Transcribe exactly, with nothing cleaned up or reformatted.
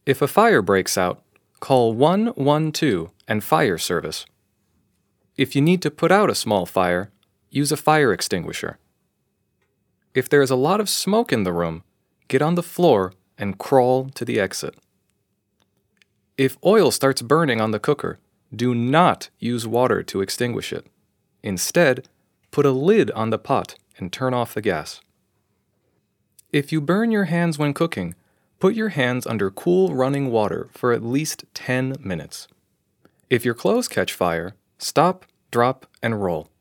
If a fire breaks out, call one one two and fire service. If you need to put out a small fire, use a fire extinguisher. If there is a lot of smoke in the room, get on the floor and crawl to the exit. If oil starts burning on the cooker, do not use water to extinguish it. Instead, put a lid on the pot and turn off the gas. If you burn your hands when cooking, put your hands under cool running water for at least ten minutes. If your clothes catch fire, stop, drop, and roll.